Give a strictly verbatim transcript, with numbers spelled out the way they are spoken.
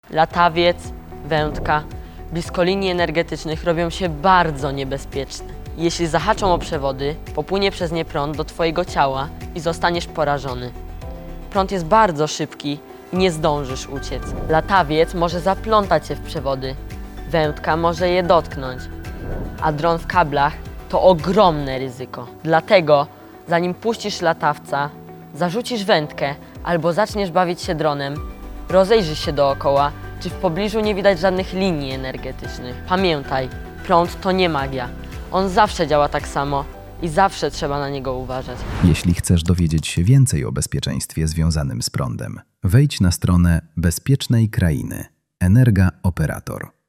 latawiec, wędka blisko linii energetycznych robią się bardzo niebezpieczne. Jeśli zahaczą o przewody, popłynie przez nie prąd do twojego ciała i zostaniesz porażony. Prąd jest bardzo szybki i nie zdążysz uciec. Latawiec może zaplątać się w przewody, wędka może je dotknąć, a dron w kablach to ogromne ryzyko. Dlatego, zanim puścisz latawca, zarzucisz wędkę albo zaczniesz bawić się dronem, rozejrzyj się dookoła, czy w pobliżu nie widać żadnych linii energetycznych. Pamiętaj, prąd to nie magia. On zawsze działa tak samo i zawsze trzeba na niego uważać. Jeśli chcesz dowiedzieć się więcej o bezpieczeństwie związanym z prądem, wejdź na stronę Bezpiecznej Krainy. Energa Operator.